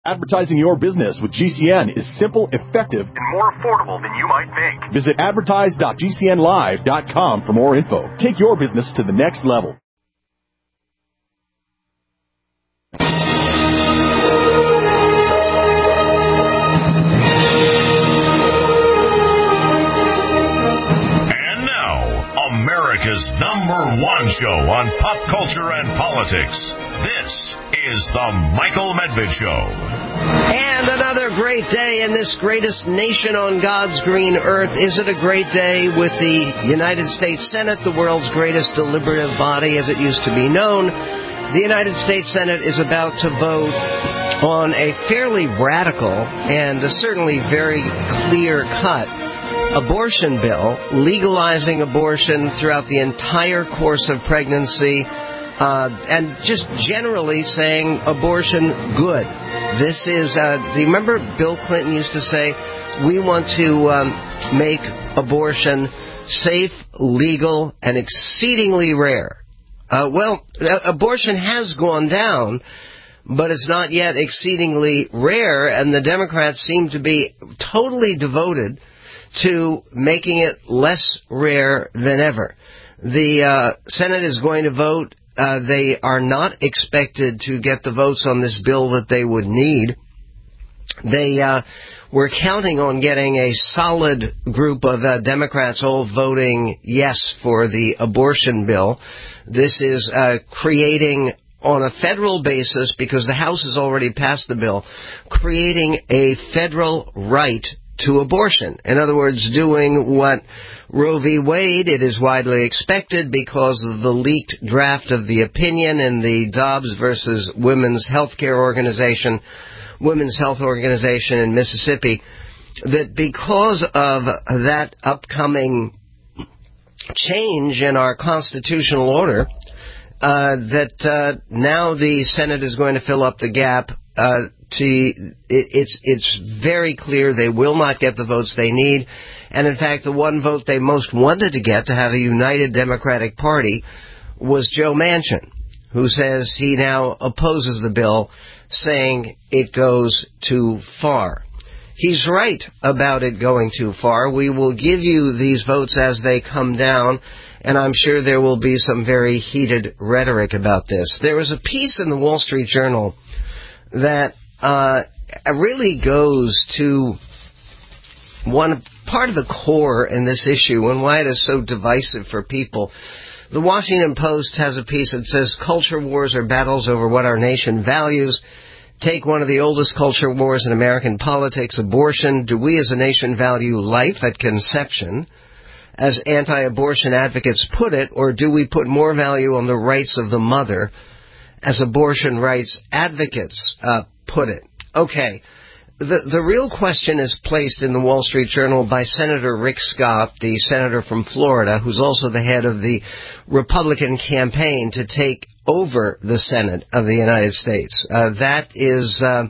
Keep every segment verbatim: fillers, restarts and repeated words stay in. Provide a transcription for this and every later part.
Advertising your business with G C N is simple, effective, and more affordable than you might think. Visit advertise dot g c n live dot com for more info. Take your business to the next level. And now, America's number one show on pop culture and politics. This is the Michael Medved Show. And another great day in this greatest nation on God's green earth. Is it a great day with the United States Senate, the world's greatest deliberative body as it used to be known? The United States Senate is about to vote on a fairly radical and certainly very clear-cut abortion bill, legalizing abortion throughout the entire course of pregnancy. Uh, and just generally saying abortion good. This is, uh, do you remember Bill Clinton used to say, we want to um, make abortion safe, legal, and exceedingly rare. Uh, well, uh, abortion has gone down, but it's not yet exceedingly rare, and the Democrats seem to be totally devoted to making it less rare than ever. The uh, Senate is going to vote. Uh, they are not expected to get the votes on this bill that they would need. They uh, were counting on getting a solid group of uh, Democrats all voting yes for the abortion bill. This is uh, creating, on a federal basis, because the House has already passed the bill, creating a federal right to abortion. In other words, doing what Roe v. Wade, it is widely expected because of the leaked draft of the opinion in the Dobbs versus Women's Health Care Organization, Women's Health Organization in Mississippi, that because of that upcoming change in our constitutional order, uh, that uh, now the Senate is going to fill up the gap. Uh, to, it, it's it's very clear they will not get the votes they need. And in fact, the one vote they most wanted to get to have a united Democratic Party was Joe Manchin, who says he now opposes the bill, saying it goes too far. He's right about it going too far. We will give you these votes as they come down, and I'm sure there will be some very heated rhetoric about this. There was a piece in the Wall Street Journal that uh, really goes to one part of the core in this issue and why it is so divisive for people. The Washington Post has a piece that says culture wars are battles over what our nation values. Take one of the oldest culture wars in American politics, abortion. Do we as a nation value life at conception, as anti-abortion advocates put it, or do we put more value on the rights of the mother, as abortion rights advocates uh, put it? Okay. The, the real question is placed in the Wall Street Journal by Senator Rick Scott, the senator from Florida, who's also the head of the Republican campaign to take over the Senate of the United States. Uh, that is uh,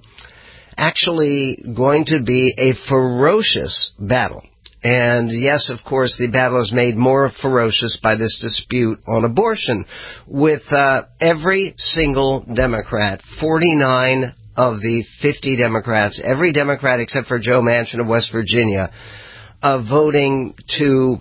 actually going to be a ferocious battle. And yes, of course, the battle is made more ferocious by this dispute on abortion, with uh, every single Democrat, forty-nine of the fifty Democrats, every Democrat except for Joe Manchin of West Virginia, uh, voting to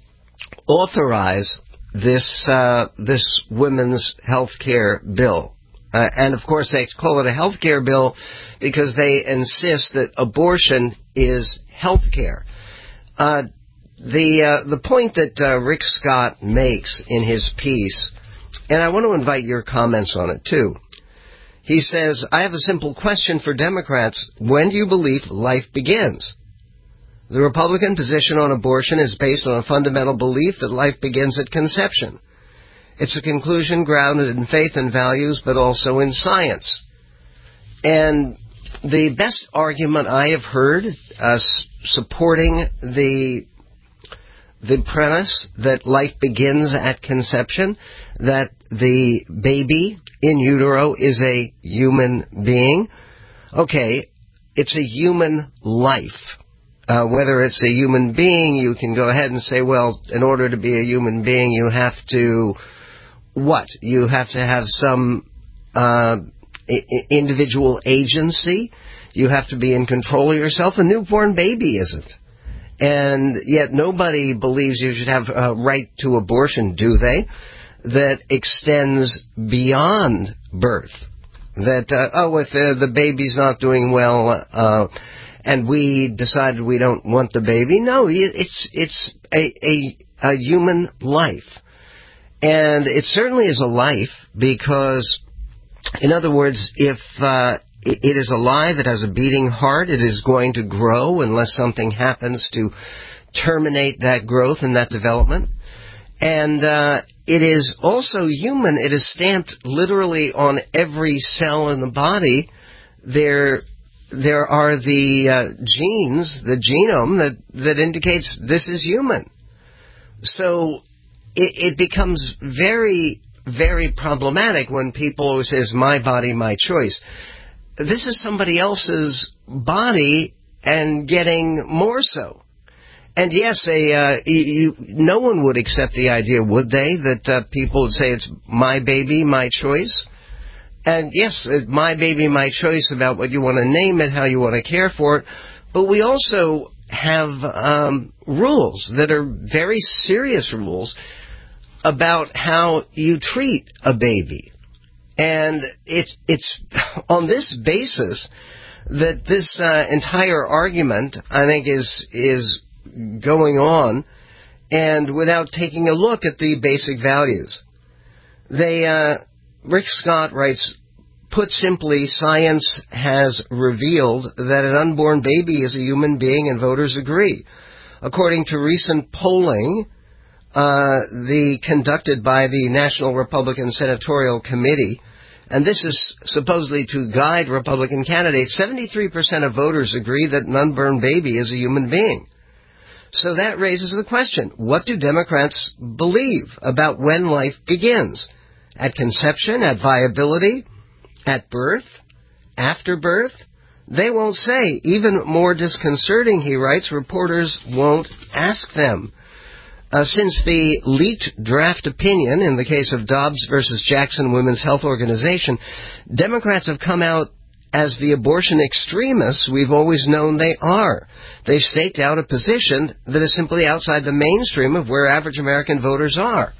authorize this uh, this women's health care bill. Uh, and, of course, they call it a health care bill because they insist that abortion is health care. Uh, the uh, the point that uh, Rick Scott makes in his piece, and I want to invite your comments on it, too. He says, I have a simple question for Democrats. When do you believe life begins? The Republican position on abortion is based on a fundamental belief that life begins at conception. It's a conclusion grounded in faith and values, but also in science. And the best argument I have heard uh, supporting the the premise that life begins at conception, that the baby in utero is a human being. Okay, it's a human life. Uh, whether it's a human being, you can go ahead and say, well, in order to be a human being, you have to, what? You have to have some uh, I- individual agency. You have to be in control of yourself. A newborn baby isn't. And yet nobody believes you should have a right to abortion, do they? That extends beyond birth. That, uh, oh, if uh, the baby's not doing well, uh, and we decided we don't want the baby. No, it's it's a, a, a human life. And it certainly is a life because, in other words, if uh, it is alive, it has a beating heart, it is going to grow unless something happens to terminate that growth and that development. And uh, it is also human. It is stamped literally on every cell in the body. There there are the uh, genes, the genome, that, that indicates this is human. So it, it becomes very, very problematic when people say, my body, my choice. This is somebody else's body and getting more so. And yes, a, uh, you, no one would accept the idea, would they, that uh, people would say it's my baby, my choice? And yes, my baby, my choice about what you want to name it, how you want to care for it. But we also have um, rules that are very serious rules about how you treat a baby. And it's it's on this basis that this uh, entire argument, I think, is is going on, and without taking a look at the basic values. They, uh, Rick Scott writes, put simply, science has revealed that an unborn baby is a human being, and voters agree. According to recent polling, uh, the conducted by the National Republican Senatorial Committee, and this is supposedly to guide Republican candidates, seventy-three percent of voters agree that an unborn baby is a human being. So that raises the question, what do Democrats believe about when life begins? At conception, at viability, at birth, after birth? They won't say. Even more disconcerting, he writes, reporters won't ask them. Uh, since the leaked draft opinion in the case of Dobbs versus Jackson Women's Health Organization, Democrats have come out as the abortion extremists we've always known they are. They've staked out a position that is simply outside the mainstream of where average American voters are.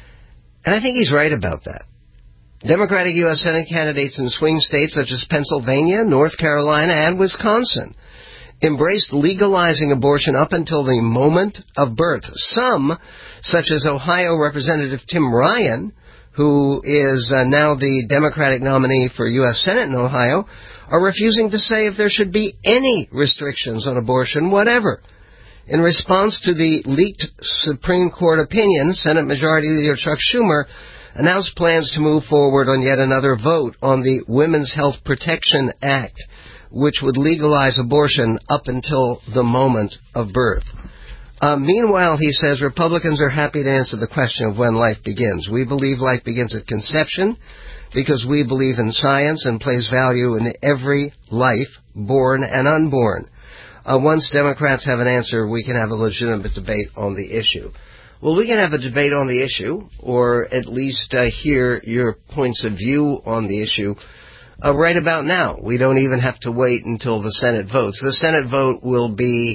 And I think he's right about that. Democratic U S Senate candidates in swing states such as Pennsylvania, North Carolina, and Wisconsin embraced legalizing abortion up until the moment of birth. Some, such as Ohio Representative Tim Ryan, who is uh, now the Democratic nominee for U S Senate in Ohio, are refusing to say if there should be any restrictions on abortion, whatever. In response to the leaked Supreme Court opinion, Senate Majority Leader Chuck Schumer announced plans to move forward on yet another vote on the Women's Health Protection Act, which would legalize abortion up until the moment of birth. Uh, meanwhile, he says, Republicans are happy to answer the question of when life begins. We believe life begins at conception because we believe in science and place value in every life, born and unborn. Uh, once Democrats have an answer, we can have a legitimate debate on the issue. Well, we can have a debate on the issue, or at least uh, hear your points of view on the issue uh, right about now. We don't even have to wait until the Senate votes. The Senate vote will be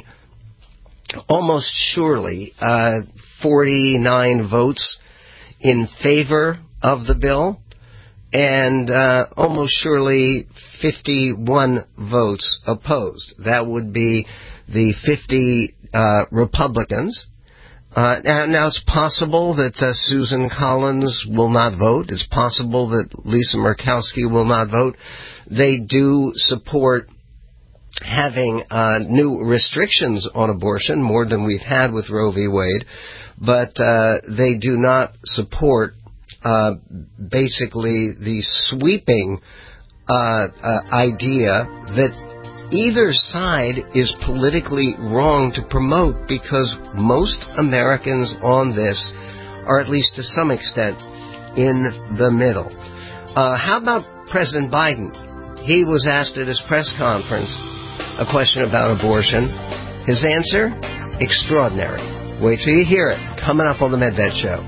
almost surely uh, forty-nine votes in favor of the bill, and uh, almost surely fifty-one votes opposed. That would be the fifty uh, Republicans. Uh, now, now it's possible that uh, Susan Collins will not vote. It's possible that Lisa Murkowski will not vote. They do support having uh, new restrictions on abortion, more than we've had with Roe v. Wade, but uh, they do not support uh, basically the sweeping uh, uh, idea that either side is politically wrong to promote, because most Americans on this are, at least to some extent, in the middle. Uh, how about President Biden? He was asked at his press conference a question about abortion. His answer? Extraordinary. Wait till you hear it. Coming up on the Medved Show.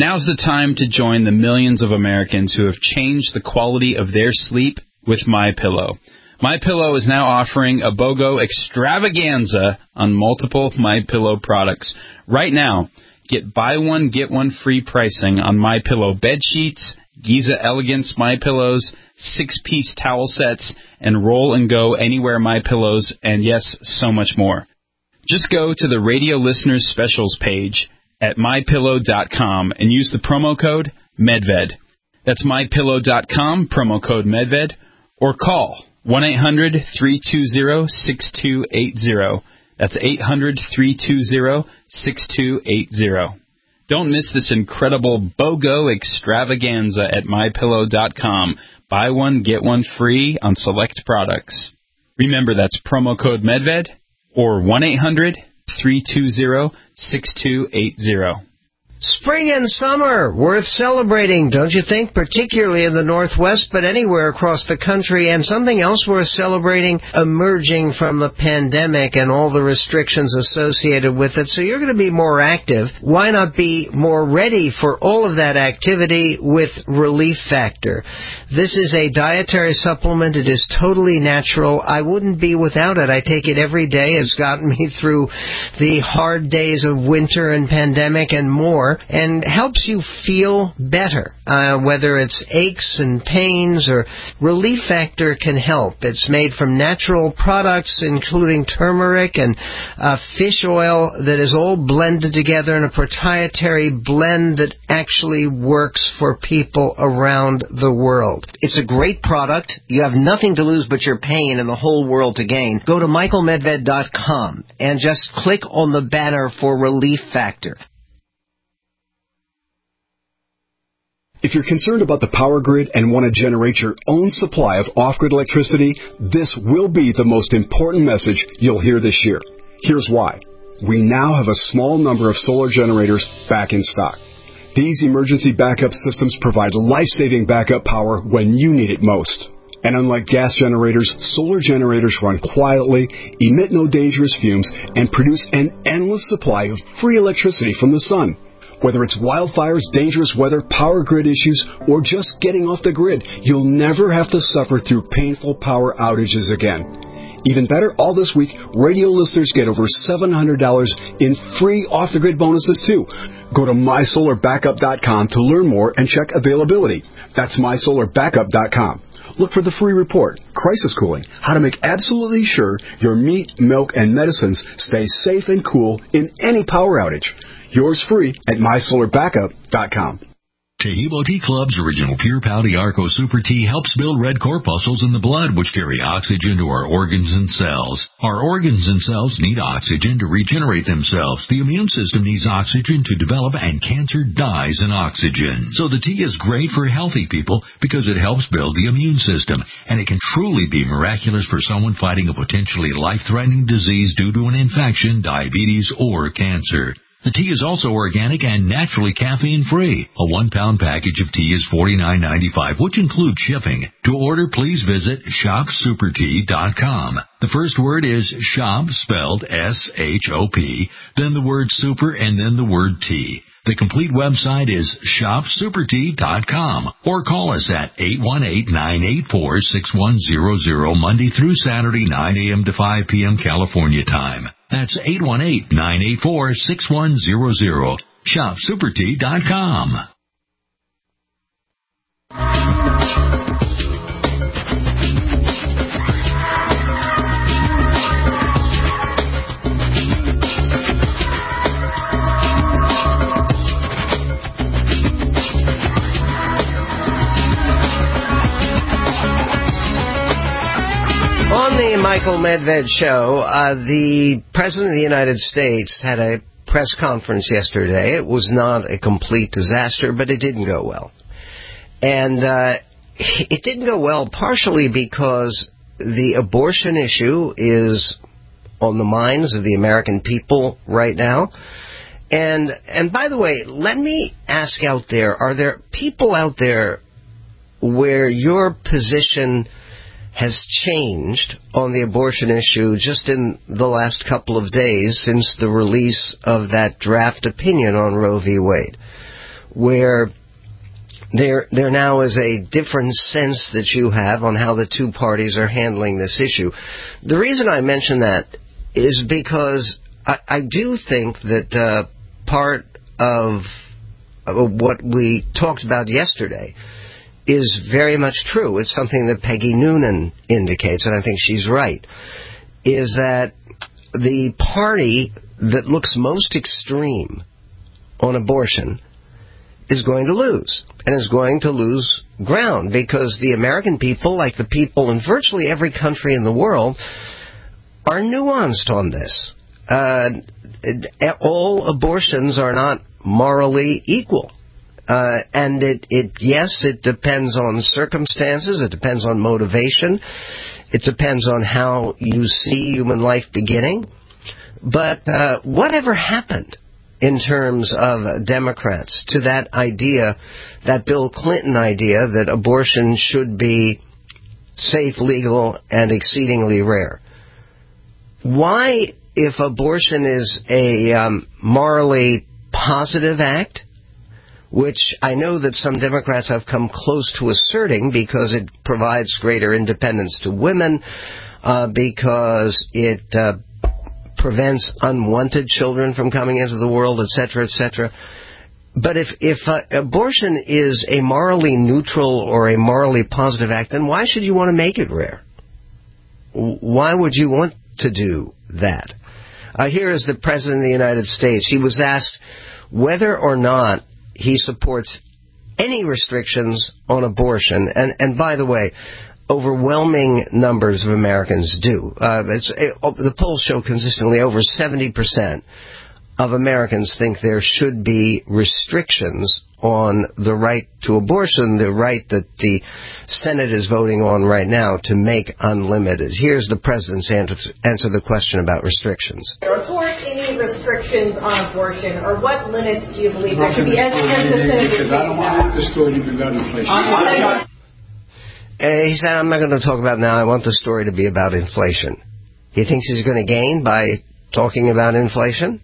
Now's the time to join the millions of Americans who have changed the quality of their sleep with MyPillow. MyPillow is now offering a BOGO extravaganza on multiple MyPillow products. Right now, get buy one, get one free pricing on MyPillow bed sheets, Giza Elegance MyPillows, six-piece towel sets, and Roll and Go Anywhere MyPillows, and yes, so much more. Just go to the Radio Listeners Specials page at my pillow dot com and use the promo code MEDVED. That's my pillow dot com, promo code MEDVED, or call one eight hundred, three two zero, six two eight zero. That's eight hundred, three two zero, six two eight zero. Don't miss this incredible BOGO extravaganza at my pillow dot com. Buy one, get one free on select products. Remember, that's promo code MEDVED or one eight hundred, three two zero, six two eight zero. Spring and summer, worth celebrating, don't you think? Particularly in the Northwest, but anywhere across the country. And something else worth celebrating, emerging from the pandemic and all the restrictions associated with it. So you're going to be more active. Why not be more ready for all of that activity with Relief Factor? This is a dietary supplement. It is totally natural. I wouldn't be without it. I take it every day. It's gotten me through the hard days of winter and pandemic and more, and helps you feel better, uh, whether it's aches and pains or Relief Factor can help. It's made from natural products, including turmeric and uh, fish oil that is all blended together in a proprietary blend that actually works for people around the world. It's a great product. You have nothing to lose but your pain and the whole world to gain. Go to michael medved dot com and just click on the banner for Relief Factor. If you're concerned about the power grid and want to generate your own supply of off-grid electricity, this will be the most important message you'll hear this year. Here's why. We now have a small number of solar generators back in stock. These emergency backup systems provide life-saving backup power when you need it most. And unlike gas generators, solar generators run quietly, emit no dangerous fumes, and produce an endless supply of free electricity from the sun. Whether it's wildfires, dangerous weather, power grid issues, or just getting off the grid, you'll never have to suffer through painful power outages again. Even better, all this week, radio listeners get over seven hundred dollars in free off-the-grid bonuses, too. Go to my solar backup dot com to learn more and check availability. That's my solar backup dot com. Look for the free report, Crisis Cooling, how to make absolutely sure your meat, milk, and medicines stay safe and cool in any power outage. Yours free at my solar backup dot com. Taheebo Tea Club's original Pure Pouty Arco Super Tea helps build red corpuscles in the blood, which carry oxygen to our organs and cells. Our organs and cells need oxygen to regenerate themselves. The immune system needs oxygen to develop, and cancer dies in oxygen. So the tea is great for healthy people because it helps build the immune system, and it can truly be miraculous for someone fighting a potentially life-threatening disease due to an infection, diabetes, or cancer. The tea is also organic and naturally caffeine-free. A one-pound package of tea is forty-nine ninety-five, which includes shipping. To order, please visit shop super tea dot com. The first word is shop, spelled S H O P, then the word super, and then the word tea. The complete website is shop super tea dot com, or call us at eight one eight, nine eight four, six one zero zero, Monday through Saturday, nine a.m. to five p.m. California time. That's eight one eight, nine eight four, six one zero zero. shop super tea dot com. On the Michael Medved Show, uh, the President of the United States had a press conference yesterday. It was not a complete disaster, but it didn't go well. And uh, it didn't go well partially because the abortion issue is on the minds of the American people right now. And and by the way, let me ask out there, are there people out there where your position has changed on the abortion issue just in the last couple of days since the release of that draft opinion on Roe v. Wade? where there there now is a different sense that you have on how the two parties are handling this issue. The reason I mention that is because I, I do think that uh, part of, of what we talked about yesterday is very much true. It's something that Peggy Noonan indicates, and I think she's right, is that the party that looks most extreme on abortion is going to lose, and is going to lose ground, because the American people, like the people in virtually every country in the world, are nuanced on this. Uh, all abortions are not morally equal. Uh, and it, it, yes, it depends on circumstances, it depends on motivation, it depends on how you see human life beginning. But uh, whatever happened in terms of Democrats to that idea, that Bill Clinton idea that abortion should be safe, legal, and exceedingly rare? Why, if abortion is a um, morally positive act, which I know that some Democrats have come close to asserting because it provides greater independence to women, uh, because it uh, prevents unwanted children from coming into the world, et cetera, et cetera. But if, if uh, abortion is a morally neutral or a morally positive act, then why should you want to make it rare? Why would you want to do that? Uh, here is the President of the United States. He was asked whether or not he supports any restrictions on abortion. And, and by the way, overwhelming numbers of Americans do. Uh, it's, it, the polls show consistently over seventy percent of Americans think there should be restrictions on the right to abortion, the right that the Senate is voting on right now to make unlimited. Here's the President's answer, answer the question about restrictions. Support any restrictions on abortion, or what limits do you believe there should be? As because I don't want the story to be about inflation. Uh, he said, I'm not going to talk about it now. I want the story to be about inflation. He thinks he's going to gain by talking about inflation?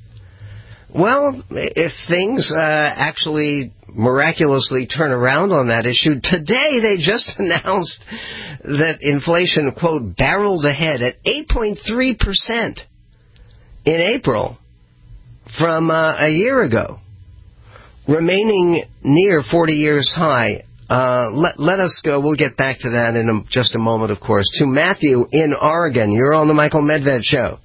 Well, if things uh, actually miraculously turn around on that issue, today they just announced that inflation, quote, barreled ahead at eight point three percent in April from uh, a year ago, remaining near forty years high. Uh, let, let us go. We'll get back to that in a, just a moment, of course. To Matthew in Oregon. You're on the Michael Medved Show.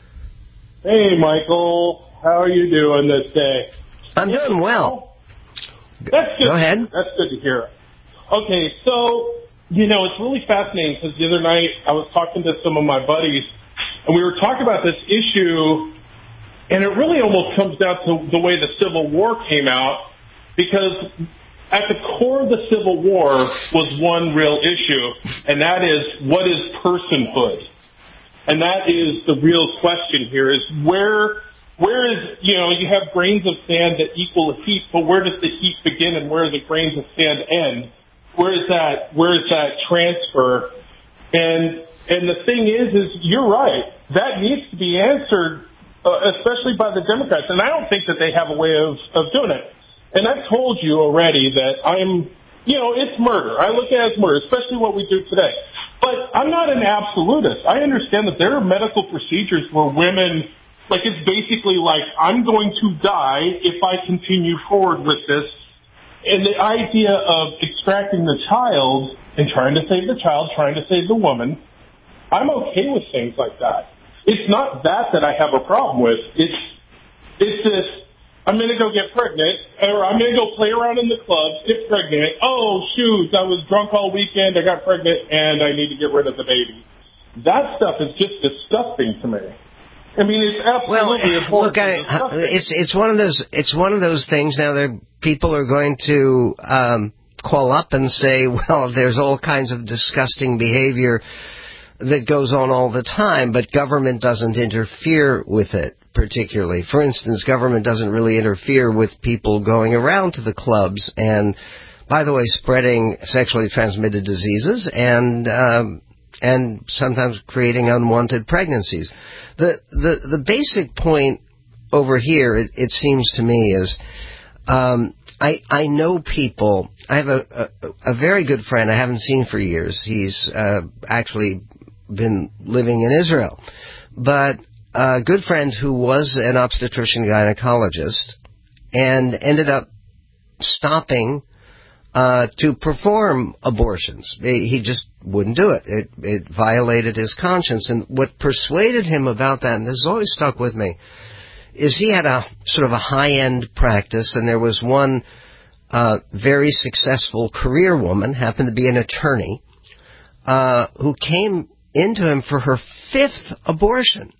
Hey, Michael. How are you doing this day? I'm doing well. That's good. Go ahead. That's good to hear. Okay, so, you know, it's really fascinating because the other night I was talking to some of my buddies, and we were talking about this issue, and it really almost comes down to the way the Civil War came out, because at the core of the Civil War was one real issue, and that is, what is personhood? And that is the real question here, is where... Where is, you know, you have grains of sand that equal a heap, but where does the heap begin and where do the grains of sand end? Where is that, where is that transfer? And, and the thing is, is you're right. That needs to be answered, uh, especially by the Democrats. And I don't think that they have a way of, of doing it. And I've told you already that I'm, you know, it's murder. I look at it as murder, especially what we do today. But I'm not an absolutist. I understand that there are medical procedures where women, like, it's basically like, I'm going to die if I continue forward with this. And the idea of extracting the child and trying to save the child, trying to save the woman, I'm okay with things like that. It's not that that I have a problem with. It's, it's this, I'm going to go get pregnant, or I'm going to go play around in the clubs, get pregnant. Oh, shoot, I was drunk all weekend, I got pregnant, and I need to get rid of the baby. That stuff is just disgusting to me. I mean, it's absolutely well. Look, I, it's it's one of those it's one of those things. Now, there people are going to um, call up and say, "Well, there's all kinds of disgusting behavior that goes on all the time, but government doesn't interfere with it particularly. For instance, government doesn't really interfere with people going around to the clubs and, by the way, spreading sexually transmitted diseases and um, and sometimes creating unwanted pregnancies." The, the the basic point over here, it, it seems to me, is um, I, I know people. I have a, a, a very good friend I haven't seen for years. He's uh, actually been living in Israel. But a good friend who was an obstetrician gynecologist and ended up stopping uh, to perform abortions. He just wouldn't do it. It. It violated his conscience. And what persuaded him about that, and this has always stuck with me, is he had a sort of a high-end practice, and there was one uh, very successful career woman, happened to be an attorney, uh, who came into him for her fifth abortion.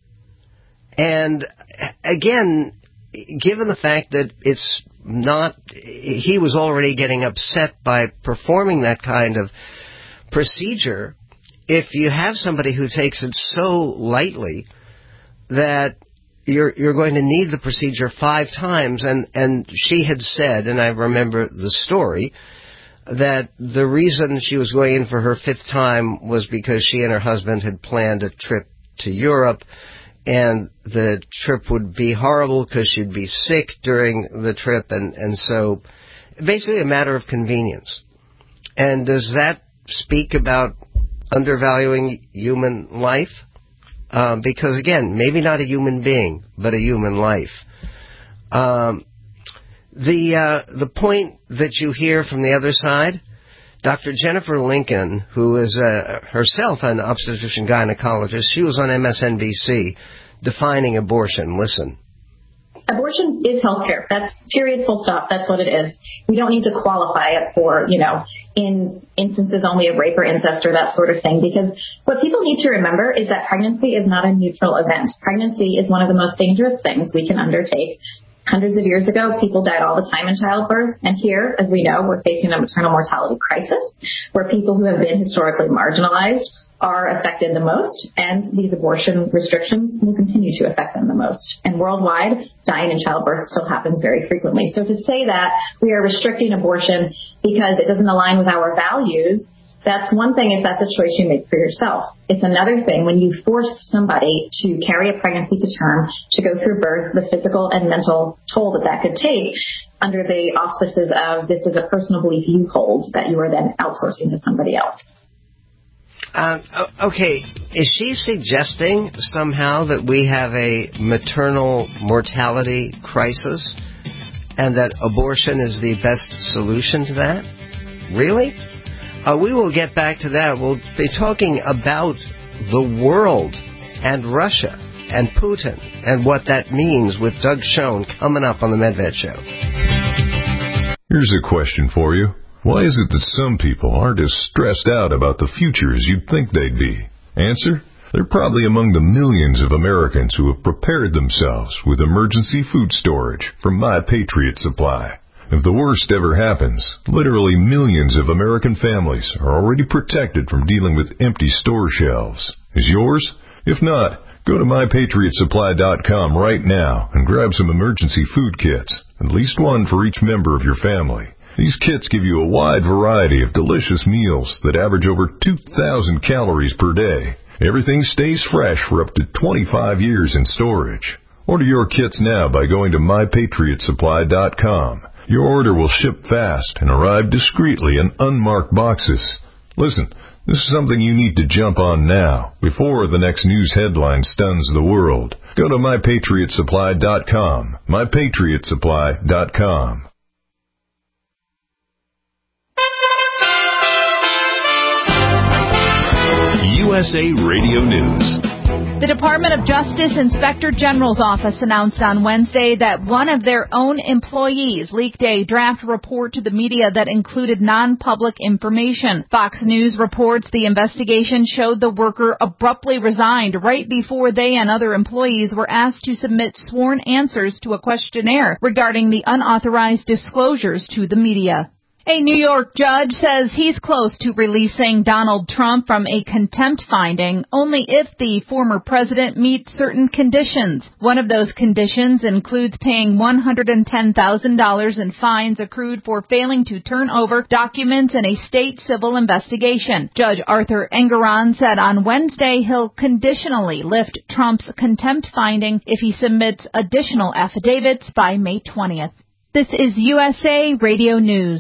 And again, given the fact that it's not, he was already getting upset by performing that kind of procedure, if you have somebody who takes it so lightly that you're you're going to need the procedure five times, and, and she had said, and I remember the story, that the reason she was going in for her fifth time was because she and her husband had planned a trip to Europe, and the trip would be horrible because she'd be sick during the trip, and, and so basically a matter of convenience. And does that speak about undervaluing human life? Um, because, again, maybe not a human being, but a human life. Um, the uh, the point that you hear from the other side, Doctor Jennifer Lincoln, who is uh, herself an obstetrician gynecologist, she was on M S N B C defining abortion. Listen. Abortion is healthcare. That's period, full stop. That's what it is. We don't need to qualify it for, you know, in instances only of rape or incest or that sort of thing, because what people need to remember is that pregnancy is not a neutral event. Pregnancy is one of the most dangerous things we can undertake. Hundreds of years ago, people died all the time in childbirth. And here, as we know, we're facing a maternal mortality crisis where people who have been historically marginalized are affected the most, and these abortion restrictions will continue to affect them the most. And worldwide, dying in childbirth still happens very frequently. So to say that we are restricting abortion because it doesn't align with our values, that's one thing if that's a choice you make for yourself. It's another thing when you force somebody to carry a pregnancy to term, to go through birth, the physical and mental toll that that could take under the auspices of this is a personal belief you hold that you are then outsourcing to somebody else. Uh, okay, is she suggesting somehow that we have a maternal mortality crisis and that abortion is the best solution to that? Really? Uh, we will get back to that. We'll be talking about the world and Russia and Putin and what that means with Doug Schoen coming up on the Medved Show. Here's a question for you. Why is it that some people aren't as stressed out about the future as you'd think they'd be? Answer: they're probably among the millions of Americans who have prepared themselves with emergency food storage from My Patriot Supply. If the worst ever happens, literally millions of American families are already protected from dealing with empty store shelves. Is yours? If not, go to my patriot supply dot com right now and grab some emergency food kits, at least one for each member of your family. These kits give you a wide variety of delicious meals that average over two thousand calories per day. Everything stays fresh for up to twenty-five years in storage. Order your kits now by going to my patriot supply dot com. Your order will ship fast and arrive discreetly in unmarked boxes. Listen, this is something you need to jump on now, before the next news headline stuns the world. Go to my patriot supply dot com. my patriot supply dot com. U S A Radio News. The Department of Justice Inspector General's office announced on Wednesday that one of their own employees leaked a draft report to the media that included non-public information. Fox News reports the investigation showed the worker abruptly resigned right before they and other employees were asked to submit sworn answers to a questionnaire regarding the unauthorized disclosures to the media. A New York judge says he's close to releasing Donald Trump from a contempt finding only if the former president meets certain conditions. One of those conditions includes paying one hundred ten thousand dollars in fines accrued for failing to turn over documents in a state civil investigation. Judge Arthur Engeron said on Wednesday he'll conditionally lift Trump's contempt finding if he submits additional affidavits by May twentieth. This is U S A Radio News.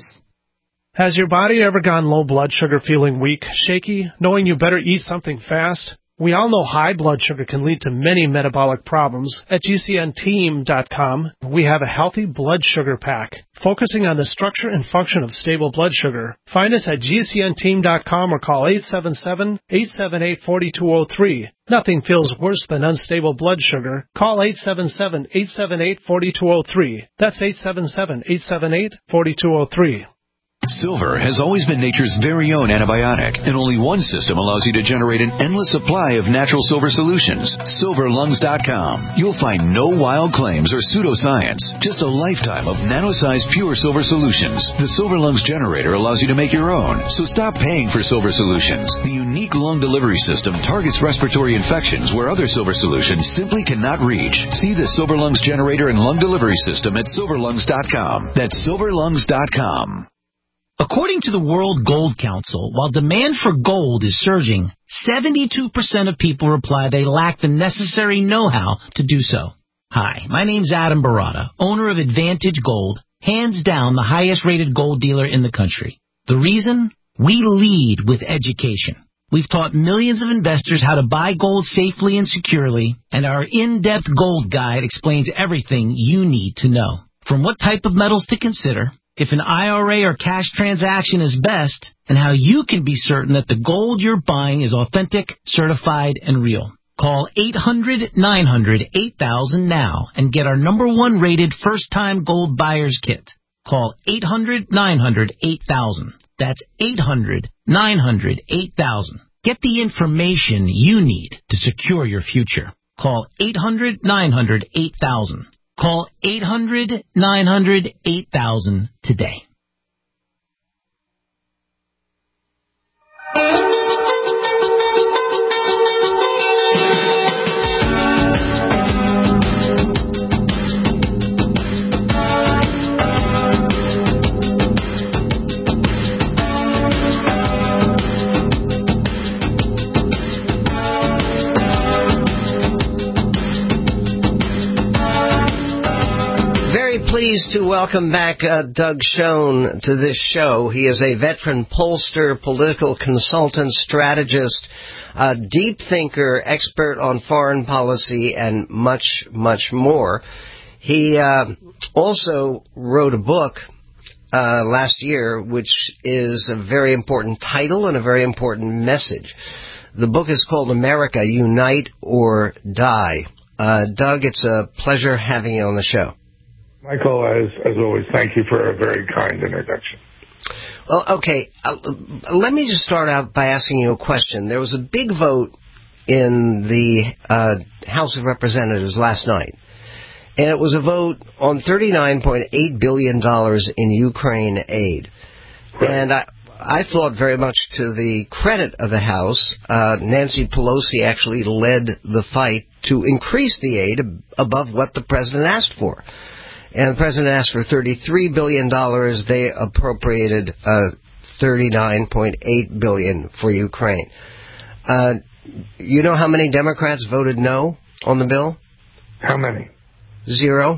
Has your body ever gone low blood sugar, feeling weak, shaky, knowing you better eat something fast? We all know high blood sugar can lead to many metabolic problems. At G C N team dot com, we have a healthy blood sugar pack, focusing on the structure and function of stable blood sugar. Find us at G C N team dot com or call eight seven seven, eight seven eight, four two zero three. Nothing feels worse than unstable blood sugar. Call eight seven seven, eight seven eight, four two zero three. That's eight seven seven, eight seven eight, four two zero three. Silver has always been nature's very own antibiotic, and only one system allows you to generate an endless supply of natural silver solutions. silver lungs dot com. You'll find no wild claims or pseudoscience, just a lifetime of nano-sized pure silver solutions. The Silver Lungs generator allows you to make your own, so stop paying for silver solutions. The unique lung delivery system targets respiratory infections where other silver solutions simply cannot reach. See the Silver Lungs generator and lung delivery system at silver lungs dot com. That's silver lungs dot com. According to the World Gold Council, while demand for gold is surging, seventy-two percent of people reply they lack the necessary know-how to do so. Hi, my name's Adam Barata, owner of Advantage Gold, hands down the highest-rated gold dealer in the country. The reason? We lead with education. We've taught millions of investors how to buy gold safely and securely, and our in-depth gold guide explains everything you need to know. From what type of metals to consider, if an I R A or cash transaction is best, and how you can be certain that the gold you're buying is authentic, certified, and real. Call eight hundred, nine hundred, eight thousand now and get our number one rated first-time gold buyer's kit. Call eight hundred, nine hundred, eight thousand. That's eight hundred, nine hundred, eight thousand. Get the information you need to secure your future. Call eight hundred, nine hundred, eight thousand. Call eight hundred, nine hundred, eight thousand today. Pleased to welcome back uh, Doug Schoen to this show. He is a veteran pollster, political consultant, strategist, uh, deep thinker, expert on foreign policy, and much, much more. He uh, also wrote a book uh, last year, which is a very important title and a very important message. The book is called America, Unite or Die. Uh, Doug, it's a pleasure having you on the show. Michael, as as always, thank you for a very kind introduction. Well, okay, uh, let me just start out by asking you a question. There was a big vote in the uh, House of Representatives last night, and it was a vote on thirty-nine point eight billion dollars in Ukraine aid. Right. And I, I thought very much to the credit of the House, uh, Nancy Pelosi actually led the fight to increase the aid above what the president asked for. And the president asked for thirty-three billion dollars. They appropriated uh, thirty-nine point eight billion dollars for Ukraine. Uh, you know how many Democrats voted no on the bill? How many? Zero.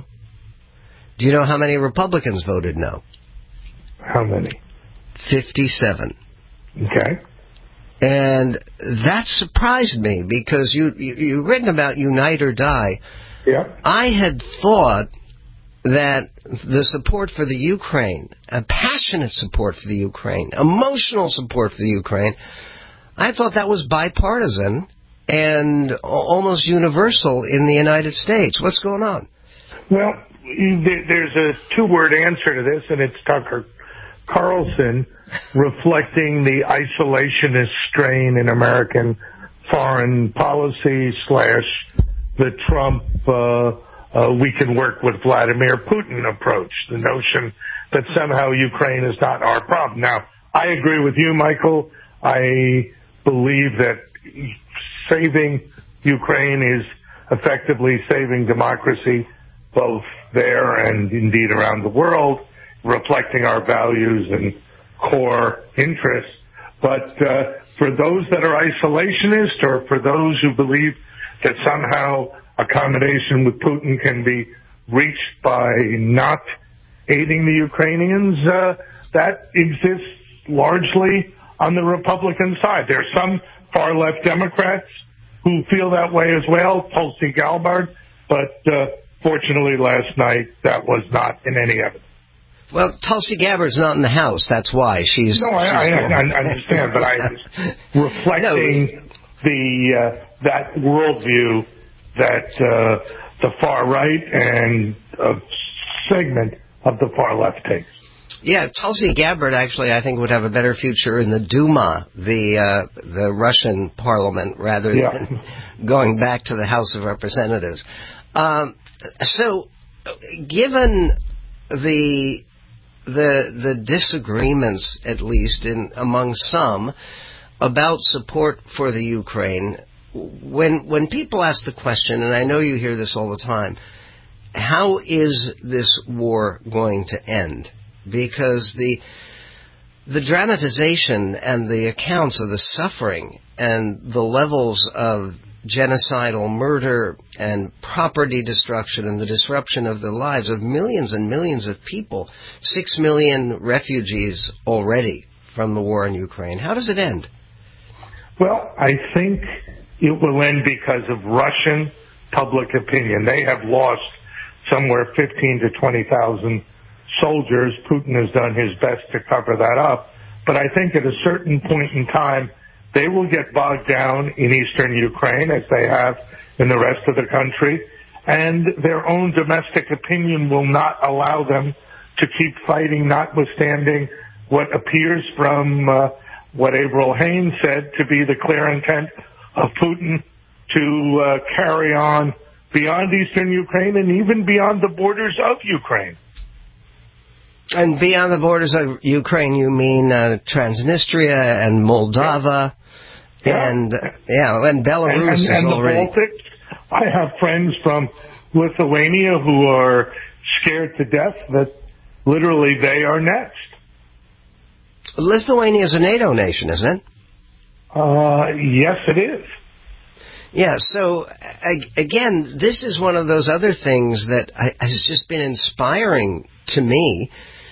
Do you know how many Republicans voted no? How many? fifty-seven. Okay. And that surprised me because you, you, you've written about Unite or Die. Yeah. I had thought that the support for the Ukraine, a passionate support for the Ukraine, emotional support for the Ukraine, I thought that was bipartisan and almost universal in the United States. What's going on? Well, there's a two-word answer to this, and it's Tucker Carlson reflecting the isolationist strain in American foreign policy slash the Trump uh Uh, we can work with Vladimir Putin approach, the notion that somehow Ukraine is not our problem. Now, I agree with you, Michael. I believe that saving Ukraine is effectively saving democracy, both there and indeed around the world, reflecting our values and core interests. But uh, for those that are isolationist or for those who believe that somehow accommodation with Putin can be reached by not aiding the Ukrainians, uh, that exists largely on the Republican side. There are some far-left Democrats who feel that way as well, Tulsi Gabbard, but uh, fortunately last night that was not in any evidence. Well, Tulsi Gabbard's not in the House. That's why she's. No, I, she's I, I understand, but I was reflecting no. the uh, that worldview that uh, the far right and a segment of the far left takes. Yeah, Tulsi Gabbard actually, I think, would have a better future in the Duma, the uh, the Russian parliament, rather yeah. than going back to the House of Representatives. Um, so, given the the the disagreements, at least in among some, about support for the Ukraine, when when people ask the question, and I know you hear this all the time, how is this war going to end? Because the the dramatization and the accounts of the suffering and the levels of genocidal murder and property destruction and the disruption of the lives of millions and millions of people, six million refugees already from the war in Ukraine. How does it end? Well, I think it will end because of Russian public opinion. They have lost somewhere fifteen to twenty thousand soldiers. Putin has done his best to cover that up. But I think at a certain point in time, they will get bogged down in eastern Ukraine, as they have in the rest of the country, and their own domestic opinion will not allow them to keep fighting, notwithstanding what appears from uh, what Avril Haines said to be the clear intent of Putin to uh, carry on beyond eastern Ukraine and even beyond the borders of Ukraine. And beyond the borders of Ukraine, you mean uh, Transnistria and Moldova, yeah. and uh, yeah, and Belarus and, and, and is the already. Baltics. I have friends from Lithuania who are scared to death that literally they are next. Lithuania is a NATO nation, isn't it? Uh, yes, it is. Yeah, so, again, this is one of those other things that has just been inspiring to me,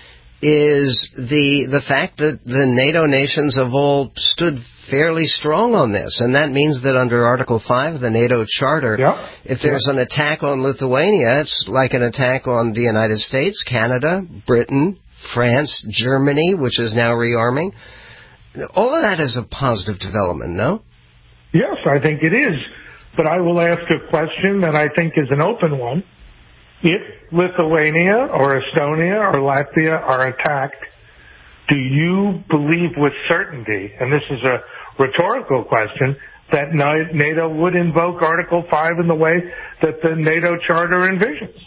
is the the fact that the NATO nations have all stood fairly strong on this. And that means that under Article five of the NATO Charter, yep. if there's yep. an attack on Lithuania, it's like an attack on the United States, Canada, Britain, France, Germany, which is now rearming. All of that is a positive development, no? Yes, I think it is. But I will ask a question that I think is an open one. If Lithuania or Estonia or Latvia are attacked, do you believe with certainty, and this is a rhetorical question, that NATO would invoke Article five in the way that the NATO Charter envisions?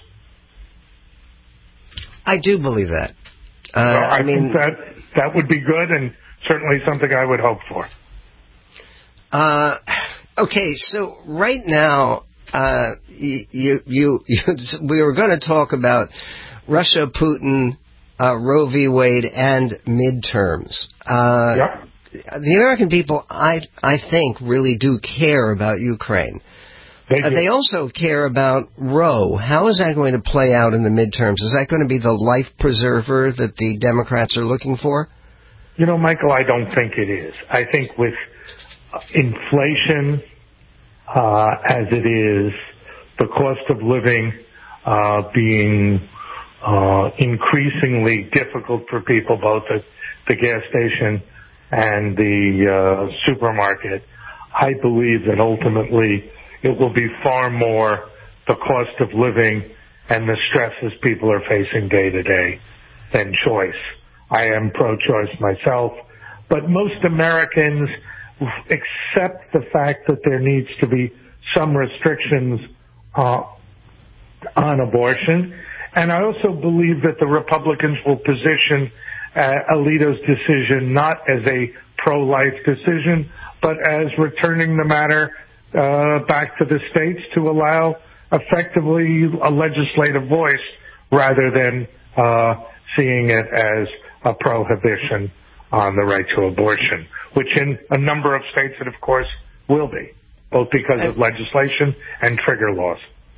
I do believe that. Uh, well, I, I mean, think that that would be good and certainly something I would hope for. Uh, okay, so right now, uh, you, you, you, you we were going to talk about Russia, Putin, uh, Roe v. Wade, and midterms. Uh, yep. The American people, I, I think, really do care about Ukraine. They, uh, they also care about Roe. How is that going to play out in the midterms? Is that going to be the life preserver that the Democrats are looking for? You know, Michael, I don't think it is. I think with inflation uh, as it is, the cost of living uh, being uh, increasingly difficult for people, both at the gas station and the uh, supermarket, I believe that ultimately it will be far more the cost of living and the stresses people are facing day to day than choice. I am pro-choice myself, but most Americans accept the fact that there needs to be some restrictions uh, on abortion. And I also believe that the Republicans will position uh, Alito's decision not as a pro-life decision, but as returning the matter uh, back to the states to allow effectively a legislative voice rather than uh, seeing it as a prohibition on the right to abortion, which in a number of states it, of course, will be, both because of legislation and trigger laws.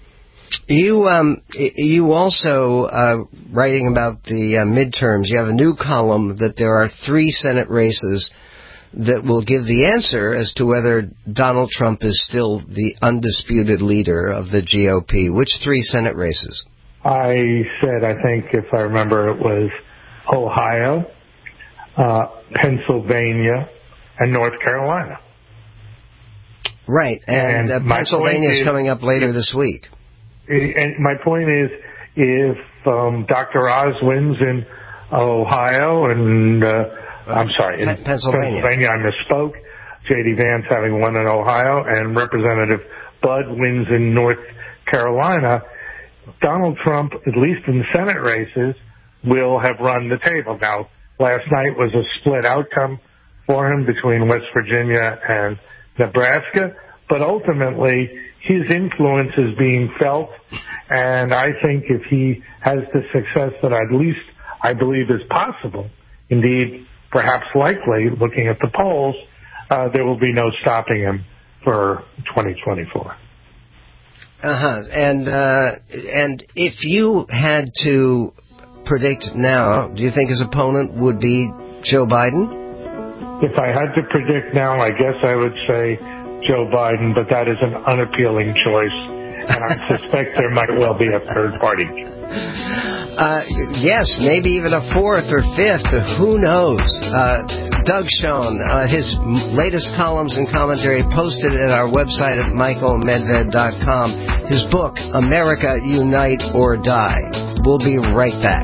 You um, you also, uh, writing about the uh, midterms, you have a new column that there are three Senate races that will give the answer as to whether Donald Trump is still the undisputed leader of the G O P. Which three Senate races? I said, I think, if I remember, it was Ohio, uh, Pennsylvania, and North Carolina. Right, and, and uh, Pennsylvania is coming up later this week. And my point is, if um, Doctor Oz wins in Ohio and, uh, I'm sorry, in Pennsylvania. Pennsylvania, I misspoke, J D Vance having won in Ohio, and Representative Budd wins in North Carolina, Donald Trump, at least in the Senate races, will have run the table. Now, last night was a split outcome for him between West Virginia and Nebraska, but ultimately his influence is being felt, and I think if he has the success that at least I believe is possible, indeed perhaps likely, looking at the polls, uh, there will be no stopping him for twenty twenty-four. Uh-huh. And, uh, and if you had to predict now, do you think his opponent would be Joe Biden? If I had to predict now, I guess I would say Joe Biden, but that is an unappealing choice, and I suspect there might well be a third party. Uh, yes, maybe even a fourth or fifth, who knows? Uh, Doug Schoen, uh, his latest columns and commentary posted at our website at michael medved dot com. His book, America, Unite or Die. We'll be right back.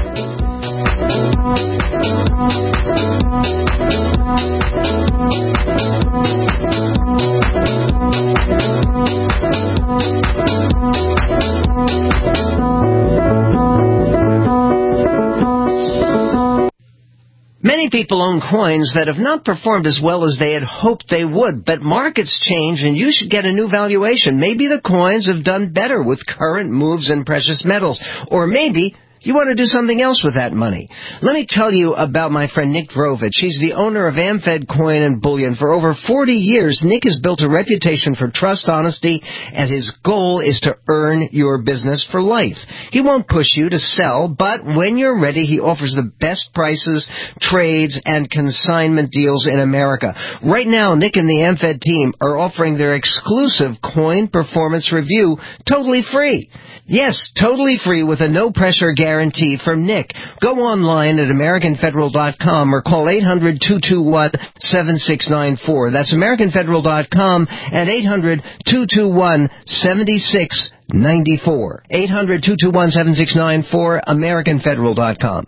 Many people own coins that have not performed as well as they had hoped they would, but markets change and you should get a new valuation. Maybe the coins have done better with current moves in precious metals, or maybe you want to do something else with that money. Let me tell you about my friend Nick Drovich. He's the owner of AmFed Coin and Bullion. For over forty years, Nick has built a reputation for trust, honesty, and his goal is to earn your business for life. He won't push you to sell, but when you're ready, he offers the best prices, trades, and consignment deals in America. Right now, Nick and the AmFed team are offering their exclusive coin performance review totally free. Yes, totally free with a no-pressure guarantee from Nick. Go online at american federal dot com or call eight hundred, two two one, seven six nine four. That's american federal dot com and eight hundred, two two one, seven six nine four. eight hundred, two two one, seven six nine four, american federal dot com.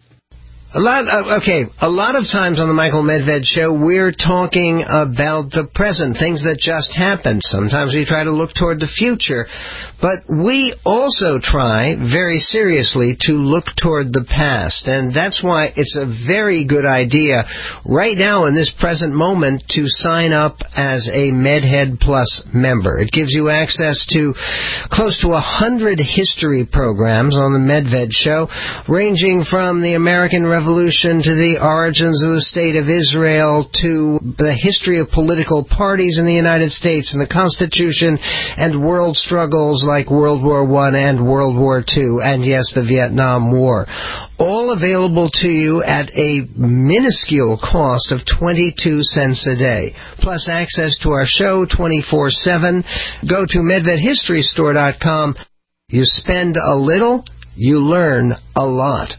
A lot, uh, okay, a lot of times on the Michael Medved Show, we're talking about the present, things that just happened. Sometimes we try to look toward the future, but we also try, very seriously, to look toward the past, and that's why it's a very good idea right now in this present moment to sign up as a MedHead Plus member. It gives you access to close to a hundred history programs on the Medved Show, ranging from the American Revolution Revolution to the origins of the State of Israel to the history of political parties in the United States and the Constitution and world struggles like World War One and World War Two and, yes, the Vietnam War. All available to you at a minuscule cost of twenty-two cents a day, plus access to our show twenty-four seven. Go to medved history store dot com. You spend a little, you learn a lot.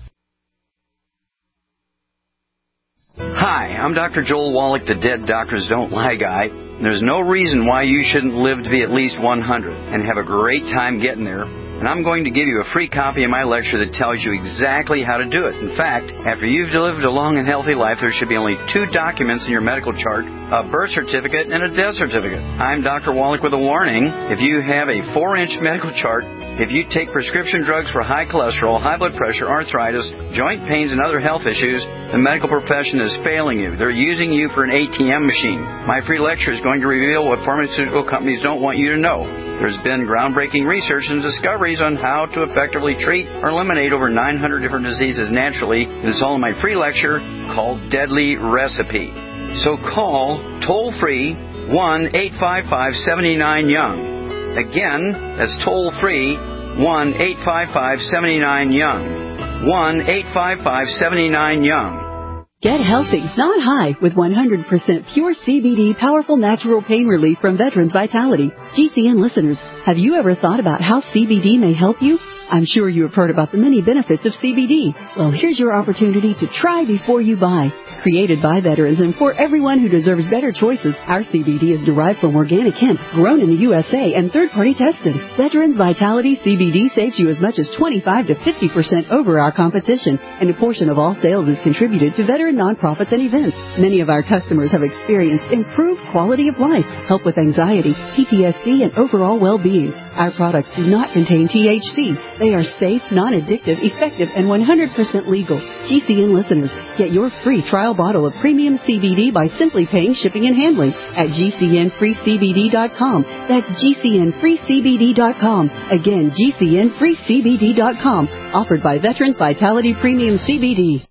Hi, I'm Doctor Joel Wallach, the Dead Doctors Don't Lie guy. There's no reason why you shouldn't live to be at least one hundred and have a great time getting there. And I'm going to give you a free copy of my lecture that tells you exactly how to do it. In fact, after you've lived a long and healthy life, there should be only two documents in your medical chart, a birth certificate and a death certificate. I'm Doctor Wallach with a warning. If you have a four-inch medical chart, if you take prescription drugs for high cholesterol, high blood pressure, arthritis, joint pains, and other health issues, the medical profession is failing you. They're using you for an A T M machine. My free lecture is going to reveal what pharmaceutical companies don't want you to know. There's been groundbreaking research and discoveries on how to effectively treat or eliminate over nine hundred different diseases naturally. It's all in my free lecture called Deadly Recipe. So call toll-free one eight five five, seven nine, young. Again, that's toll-free, one eight five five, seven nine, young. one eight five five, seven nine, young. Get healthy, not high, with one hundred percent pure C B D powerful natural pain relief from Veterans Vitality. G C N listeners, have you ever thought about how C B D may help you? I'm sure you have heard about the many benefits of C B D. Well, here's your opportunity to try before you buy. Created by veterans and for everyone who deserves better choices, our C B D is derived from organic hemp, grown in the U S A and third-party tested. Veterans Vitality C B D saves you as much as twenty-five to fifty percent over our competition, and a portion of all sales is contributed to veteran nonprofits and events. Many of our customers have experienced improved quality of life, help with anxiety, P T S D, and overall well-being. Our products do not contain T H C. They are safe, non-addictive, effective, and one hundred percent legal. G C N listeners, get your free trial bottle of premium C B D by simply paying shipping and handling at G C N free C B D dot com. That's G C N free C B D dot com. Again, G C N free C B D dot com. Offered by Veterans Vitality Premium C B D.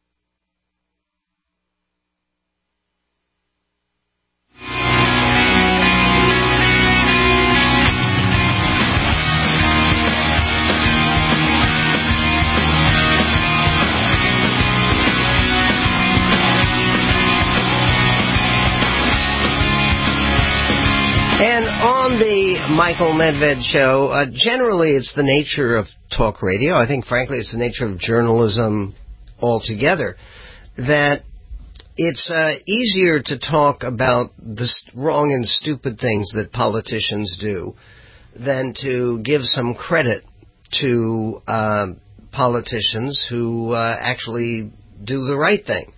And on the Michael Medved Show, uh, generally it's the nature of talk radio. I think, frankly, it's the nature of journalism altogether, that it's uh, easier to talk about the st- wrong and stupid things that politicians do than to give some credit to uh, politicians who uh, actually do the right thing.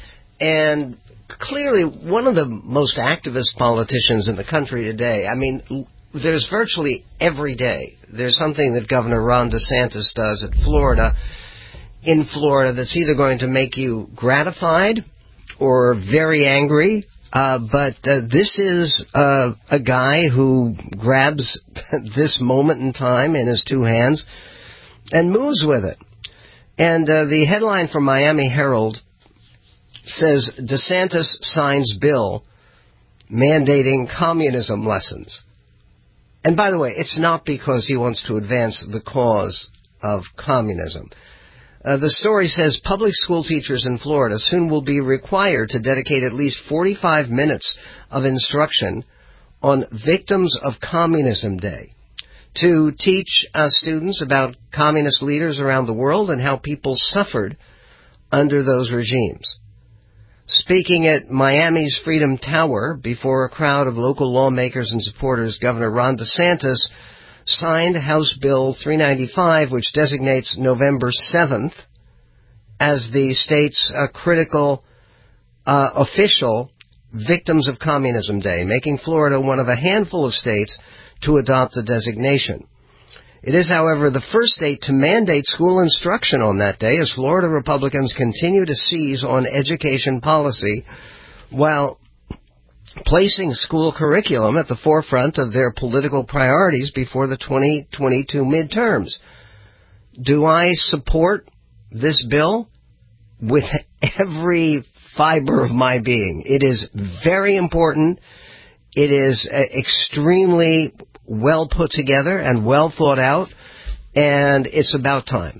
And clearly, one of the most activist politicians in the country today, I mean, there's virtually every day, there's something that Governor Ron DeSantis does at Florida, in Florida, that's either going to make you gratified or very angry. Uh, but uh, this is uh, a guy who grabs this moment in time in his two hands and moves with it. And uh, the headline from Miami Herald says, DeSantis signs bill mandating communism lessons. And by the way, it's not because he wants to advance the cause of communism. Uh, the story says public school teachers in Florida soon will be required to dedicate at least forty-five minutes of instruction on Victims of Communism Day to teach uh, students about communist leaders around the world and how people suffered under those regimes. Speaking at Miami's Freedom Tower before a crowd of local lawmakers and supporters, Governor Ron DeSantis signed House Bill three ninety-five, which designates November seventh as the state's uh, critical uh, official Victims of Communism Day, making Florida one of a handful of states to adopt the designation. It is, however, the first state to mandate school instruction on that day, as Florida Republicans continue to seize on education policy while placing school curriculum at the forefront of their political priorities before the twenty twenty-two midterms. Do I support this bill? With every fiber of my being. It is very important. It is uh, extremely well put together and well thought out, and it's about time.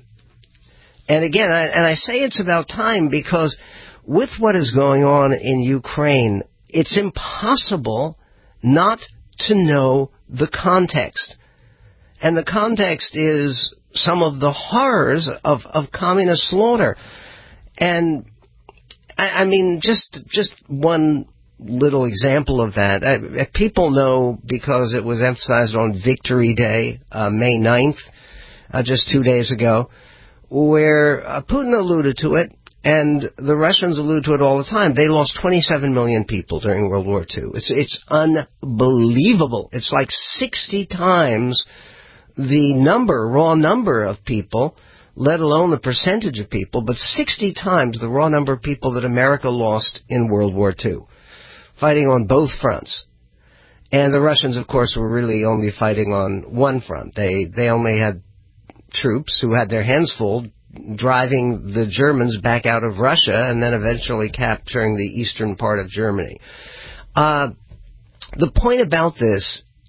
And again, I, and I say it's about time because with what is going on in Ukraine, it's impossible not to know the context. And the context is some of the horrors of, of communist slaughter. And, I, I mean, just just one little example of that. Uh, people know because it was emphasized on Victory Day, uh, May ninth, uh, just two days ago, where uh, Putin alluded to it, and the Russians allude to it all the time. They lost twenty-seven million people during World War Two. It's, it's unbelievable. It's like sixty times the number, raw number of people, let alone the percentage of people, but sixty times the raw number of people that America lost in World War Two. Fighting on both fronts. And the Russians, of course, were really only fighting on one front. They they only had troops who had their hands full driving the Germans back out of Russia and then eventually capturing the eastern part of Germany. Uh, the point about this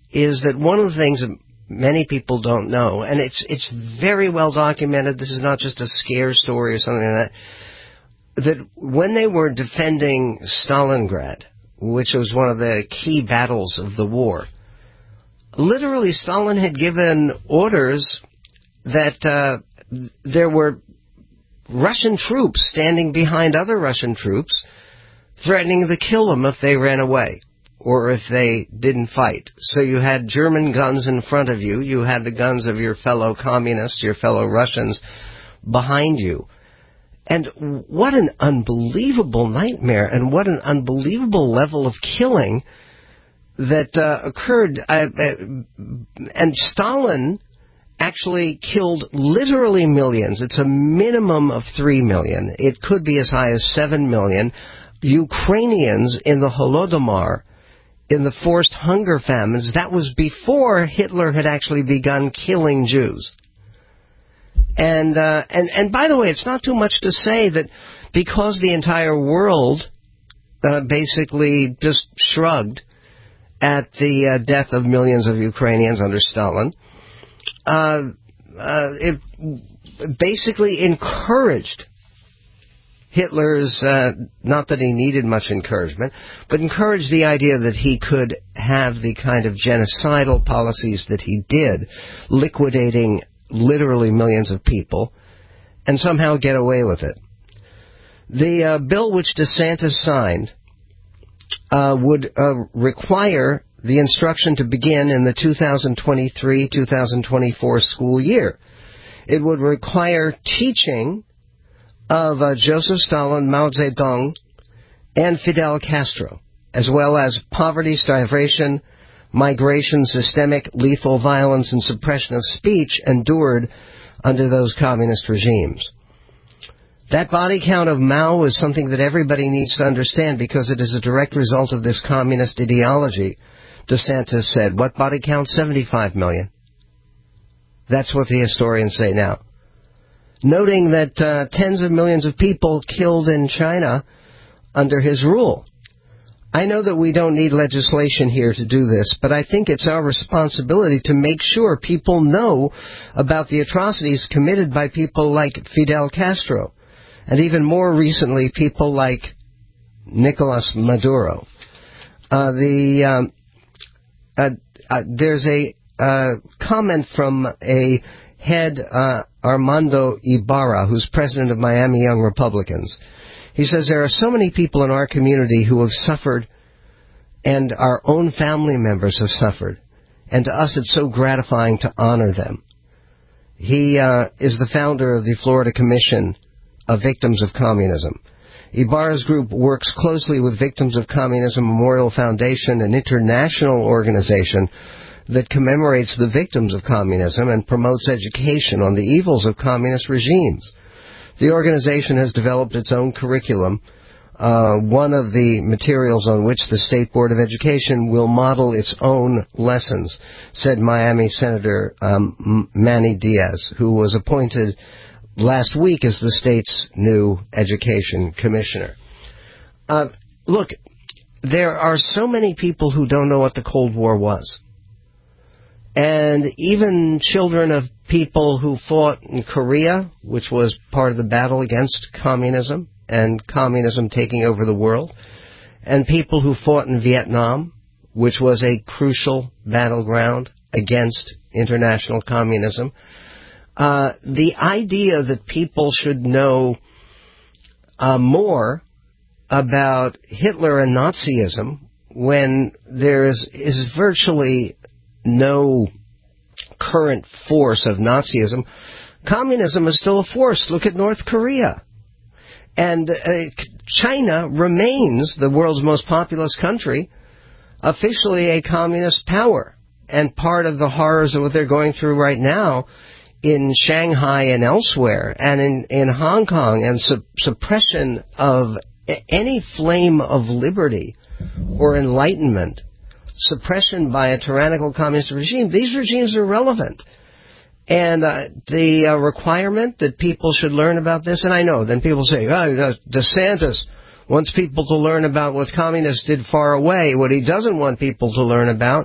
is that one of the things that many people don't know, and it's it's very well documented, this is not just a scare story or something like that, that when they were defending Stalingrad, which was one of the key battles of the war, literally Stalin had given orders that uh, there were Russian troops standing behind other Russian troops, threatening to kill them if they ran away or if they didn't fight. So you had German guns in front of you, you had the guns of your fellow communists, your fellow Russians behind you. And what an unbelievable nightmare, and what an unbelievable level of killing that uh, occurred. Uh, uh, and Stalin actually killed literally millions. It's a minimum of three million. It could be as high as seven million Ukrainians in the Holodomor, in the forced hunger famines. That was before Hitler had actually begun killing Jews. And, uh, and, and by the way, it's not too much to say that because the entire world uh, basically just shrugged at the uh, death of millions of Ukrainians under Stalin, uh, uh, it basically encouraged Hitler's, uh, not that he needed much encouragement, but encouraged the idea that he could have the kind of genocidal policies that he did, liquidating literally millions of people, and somehow get away with it. The uh, bill which DeSantis signed uh, would uh, require the instruction to begin in the two thousand twenty-three two thousand twenty-four school year. It would require teaching of uh, Joseph Stalin, Mao Zedong, and Fidel Castro, as well as poverty, starvation, migration, systemic lethal violence, and suppression of speech endured under those communist regimes. That body count of Mao is something that everybody needs to understand because it is a direct result of this communist ideology. DeSantis said, what body count? seventy-five million. That's what the historians say now. Noting that uh, tens of millions of people killed in China under his rule. I know that we don't need legislation here to do this, but I think it's our responsibility to make sure people know about the atrocities committed by people like Fidel Castro, and even more recently, people like Nicolas Maduro. Uh, the um, uh, uh, there's a uh, comment from a head, uh, Armando Ibarra, who's president of Miami Young Republicans. He says, there are so many people in our community who have suffered, and our own family members have suffered, and to us it's so gratifying to honor them. He uh, is the founder of the Florida Commission of Victims of Communism. Ibarra's group works closely with Victims of Communism Memorial Foundation, an international organization that commemorates the victims of communism and promotes education on the evils of communist regimes. The organization has developed its own curriculum. Uh, one of the materials on which the State Board of Education will model its own lessons, said Miami Senator um, Manny Diaz, who was appointed last week as the state's new education commissioner. Uh, look, there are so many people who don't know what the Cold War was. And even children of people who fought in Korea, which was part of the battle against communism and communism taking over the world, and people who fought in Vietnam, which was a crucial battleground against international communism. Uh, the idea that people should know uh, more about Hitler and Nazism when there is, is virtually no current force of Nazism. Communism is still a force. Look at North Korea. And uh, China remains the world's most populous country, officially a communist power. And part of the horrors of what they're going through right now in Shanghai and elsewhere, and in, in Hong Kong, and su- suppression of any flame of liberty or enlightenment, suppression by a tyrannical communist regime, these regimes are relevant. And uh, the uh, requirement that people should learn about this, and I know, then people say, oh, DeSantis wants people to learn about what communists did far away. What he doesn't want people to learn about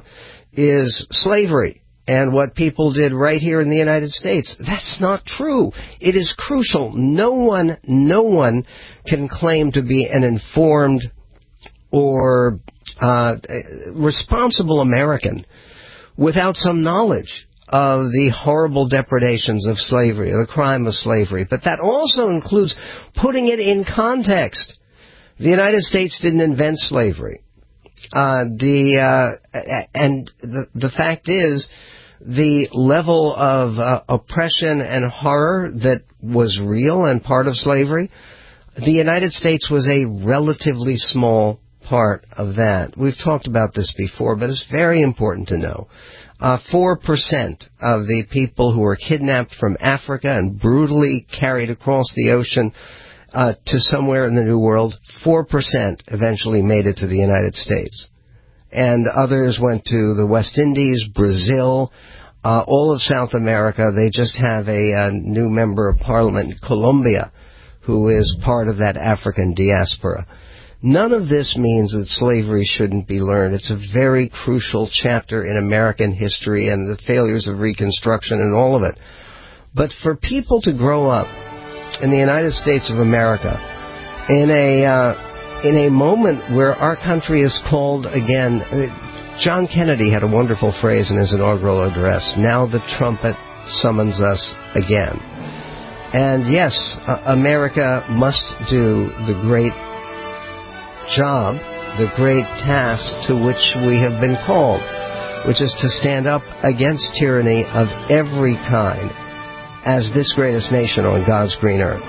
is slavery and what people did right here in the United States. That's not true. It is crucial. No one, no one can claim to be an informed or uh, responsible American without some knowledge of the horrible depredations of slavery, the crime of slavery. But that also includes putting it in context. The United States didn't invent slavery. Uh, the uh, and the, the fact is, the level of uh, oppression and horror that was real and part of slavery, the United States was a relatively small part of that. We've talked about this before, but it's very important to know. Uh, four percent of the people who were kidnapped from Africa and brutally carried across the ocean uh, to somewhere in the New World, four percent eventually made it to the United States. And others went to the West Indies, Brazil, uh, all of South America. They just have a, a new member of parliament in Colombia who is part of that African diaspora. None of this means that slavery shouldn't be learned. It's a very crucial chapter in American history and the failures of Reconstruction and all of it. But for people to grow up in the United States of America in a uh, in a moment where our country is called again, uh, John Kennedy had a wonderful phrase in his inaugural address, "Now the trumpet summons us again." And yes, uh, America must do the great job, the great task to which we have been called, which is to stand up against tyranny of every kind as this greatest nation on God's green earth.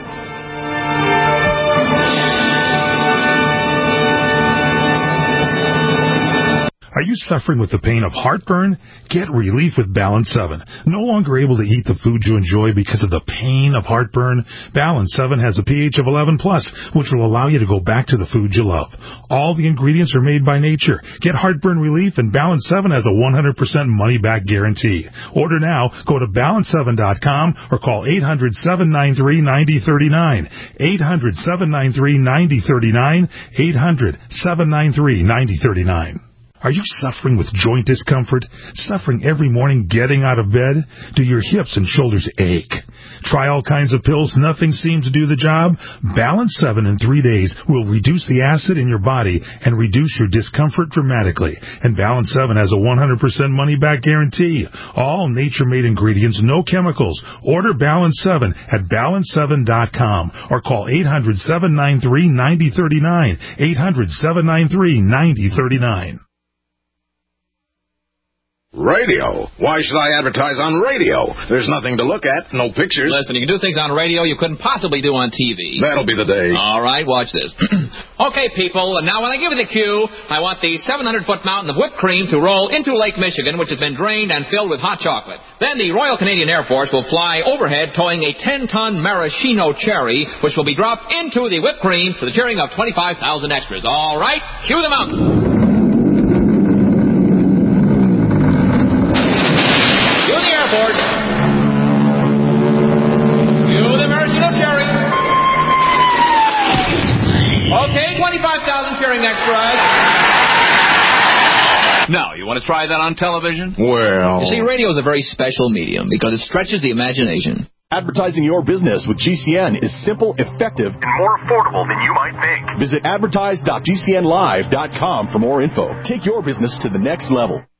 Are you suffering with the pain of heartburn? Get relief with Balance seven. No longer able to eat the food you enjoy because of the pain of heartburn? Balance seven has a pH of eleven plus, which will allow you to go back to the food you love. All the ingredients are made by nature. Get heartburn relief, and Balance seven has a one hundred percent money-back guarantee. Order now. Go to balance seven dot com or call eight hundred, seven nine three, nine zero three nine. eight hundred, seven nine three, nine zero three nine. eight hundred, seven nine three, nine zero three nine. Are you suffering with joint discomfort? Suffering every morning getting out of bed? Do your hips and shoulders ache? Try all kinds of pills, nothing seems to do the job? Balance seven in three days will reduce the acid in your body and reduce your discomfort dramatically. And Balance seven has a one hundred percent money-back guarantee. All nature-made ingredients, no chemicals. Order Balance seven at balance seven dot com or call eight hundred, seven nine three, nine zero three nine. eight hundred, seven nine three, nine zero three nine. Radio? Why should I advertise on radio? There's nothing to look at, no pictures. Listen, you can do things on radio you couldn't possibly do on T V. That'll be the day. All right, watch this. Okay, people, and now when I give you the cue, I want the seven hundred foot mountain of whipped cream to roll into Lake Michigan, which has been drained and filled with hot chocolate. Then the Royal Canadian Air Force will fly overhead towing a ten ton maraschino cherry, which will be dropped into the whipped cream for the cheering of twenty-five thousand extras. All right, cue the mountain. twenty-five thousand cheering extras. Now, you want to try that on television? Well... You see, radio is a very special medium because it stretches the imagination. Advertising your business with G C N is simple, effective, and more affordable than you might think. Visit advertise dot g c n live dot com for more info. Take your business to the next level.